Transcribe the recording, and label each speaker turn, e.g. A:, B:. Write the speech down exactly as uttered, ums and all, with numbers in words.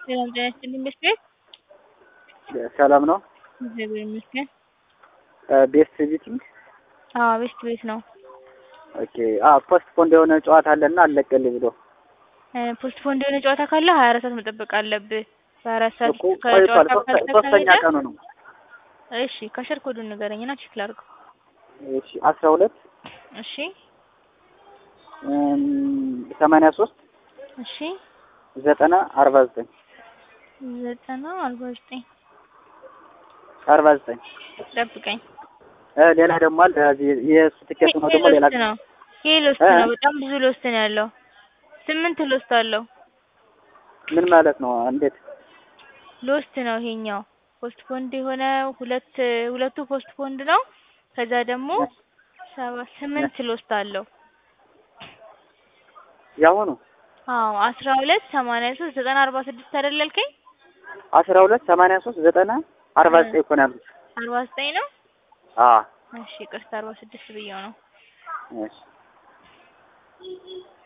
A: ሰላም ጤና ይስጥልኝ ቤት
B: ሰላም ነው።
A: እግዚአብሔር ይመስገን።
B: ቤስት ቪዚቲንግ
A: አዎ ቤስት ቤት ነው።
B: ኦኬ። አ ፖስት ፖንድ የሆነ ጨዋታ አለና አለቀልኝ ብሎ
A: ፖስት ፖንድ የሆነ ጨዋታ ካለ ሀያ አራት ሰዓት መጠበቅ አለብህ። ሀያ አራት ሰዓት
B: እኮ ቆይቷል።
A: ከጨዋታው
B: ሶስተኛ
A: ካልተካሄደ
B: ቀኑ ነው።
A: እሺ ከሸር ኮዱን ንገረኝና ቼክ ላድርገው።
B: እሺ አስራ ሁለት
A: እሺ
B: እም ሰማንያ ሶስት
A: እሺ
B: ዘጠና አርባ ዘጠኝ
A: ዘጠና አርባ ዘጠኝ
B: አርባ ዘጠኝ
A: ጠብቀኝ።
B: እ ሌላ ደግሞ አለ የእሱ ትኬት ነው ደግሞ ሌላ
A: ነው። ይሄ ሎስት ነው። በጣም ብዙ ሎስት ነው ያለው። ስምንት ሎስት አለው።
B: ምን ማለት ነው? እንዴት
A: ሎስት ነው ይሄኛው? ፖስት ፖንድ የሆነ ሁለት ሁለቱ ፖስት ፖንድ ነው። ከዛ ደግሞ ሰባት ስምንት ሎስት አለው።
B: ያሁኑ
A: አዎ አስራ ሁለት ሰማንያ ሶስት ዘጠና አርባ ስድስት አይደል ያልከኝ?
B: አስራ ሁለት ሰማንያ ሶስት ዘጠና አርባ ዘጠኝ እኮ ነው ያልኩት።
A: አርባ ዘጠኝ ነው?
B: አዎ
A: እሺ ይቅርታ አርባ ስድስት ብዬው ነው።
B: እሺ